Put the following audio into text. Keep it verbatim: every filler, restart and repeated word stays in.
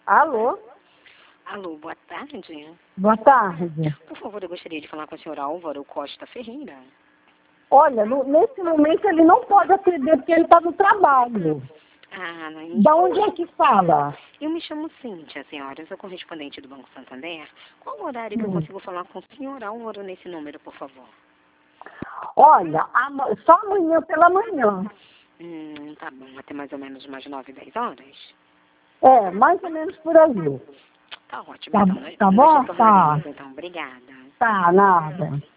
Alô? Alô, boa tarde. Boa tarde. Por favor, eu gostaria de falar com o senhor Álvaro Costa Ferreira. Olha, no- nesse momento ele não pode atender porque ele está no trabalho. Ah, não. Da onde é que fala? Eu me chamo Cíntia, senhora. Eu sou correspondente do Banco Santander. Qual o horário que eu Hum. consigo falar com o senhor Álvaro nesse número, por favor? Olha, ama- só amanhã pela manhã. Hum, tá bom. Até mais ou menos umas nove, dez horas? É, mais ou menos por aí. Tá ótimo, Tá, então. Nós, tá nós bom? retornaremos, Tá. então. Obrigada. Tá, nada.